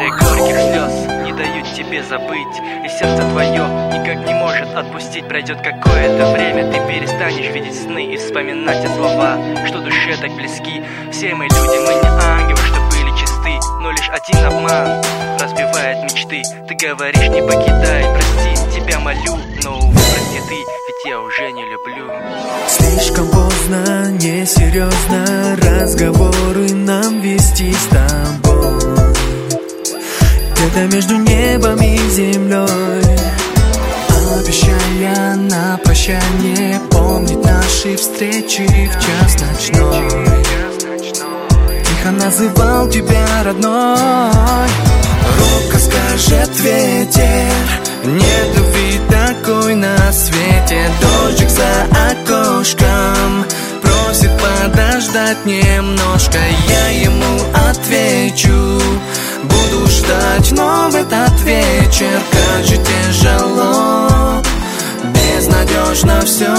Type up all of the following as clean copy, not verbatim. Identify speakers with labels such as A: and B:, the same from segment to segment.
A: море горьких слез не дают тебе забыть, и сердце твое никак не может отпустить. Пройдет какое-то время, ты перестанешь видеть сны и вспоминать те слова, что душе так близки. Все мы люди, мы не ангелы, что были чисты, но лишь один обман разбивает мечты. Ты говоришь, не покидай, прости, тебя молю, но увы, прости ты, ведь я уже не люблю.
B: Слишком поздно, несерьезно разговоры нам вести с тобой. Где-то между небом и землей, обещая на прощание помнить наши встречи в час ночной. Тихо называл тебя родной. Робко скажет ветер, нет любви такой на свете. Дождик за окошком просит подождать немножко. Я ему отвечу, буду ждать, но в этот вечер как же тяжело, безнадежно все.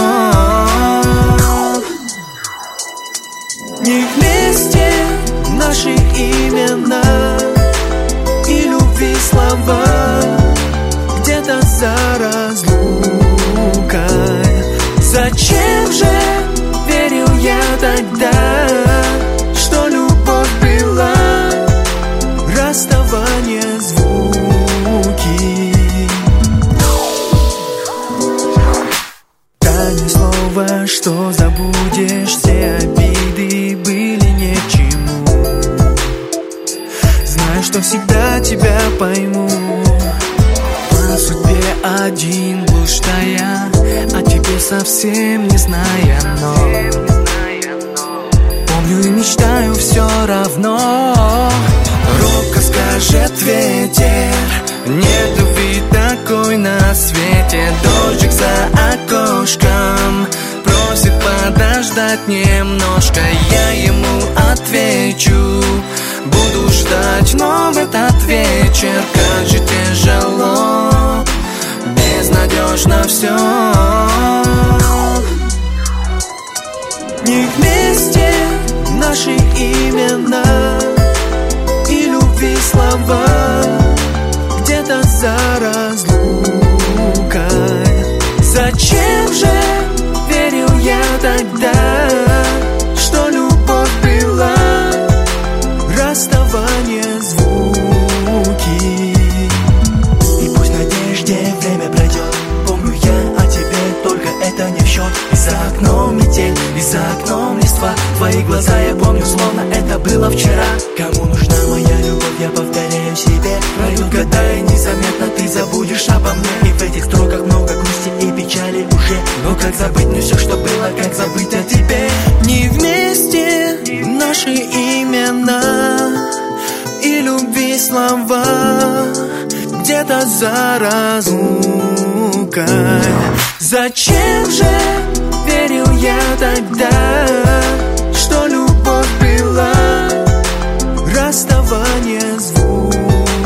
B: Не вместе наши имена и любви слова, где-то за разлукой. Зачем же верил я тогда, что любовь была расставание звуки? Дай мне слово, что забудешь все обиды, были ни к чему. Знаю, что всегда тебя пойму. По судьбе один блуждая, а тебе совсем не зная, но помню и мечтаю все равно. Робко скажет ветер, нет любви такой на свете. Дождик за окошком просит подождать немножко. Я ему отвечу, буду ждать, но в этот вечер как же тяжело, безнадежно все. Не вместе наши имена и любви слова, где-то за разлукой. Зачем же верил я тогда, что любовь была расставание звуки? И пусть в надежде время пройдет, помню я о тебе, только это не в счет. И за окном метель, и за окном листва, твои глаза я помню, словно это было вчера. Кому нужна моя любовь, я повторяю себе. Пройдут года и незаметно ты забудешь обо мне. И в этих строках много грусти и печали уже, но как забыть мне все, что было, как забыть о тебе? Не вместе наши имена и любви слова, где-то за разлукой. Зачем же верил я тогда, что любовь была расставание звуки?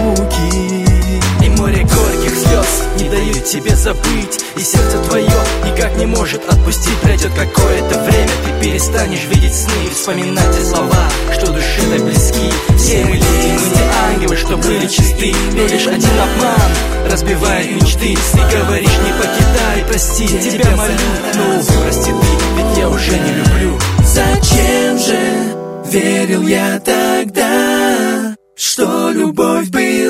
A: И море горьких слез не дают тебе забыть, и сердце твое никак не может отпустить. Пройдет какое-то время, ты перестанешь видеть сны и вспоминать те слова, что душе так близки. Все мы люди, мы не ангелы, что были чисты, но лишь один обман разбивает мечты. Ты говоришь, не покидай, прости, тебя молю, но увы, прости ты, ведь я уже не люблю.
B: Зачем же верил я тогда, что любовь была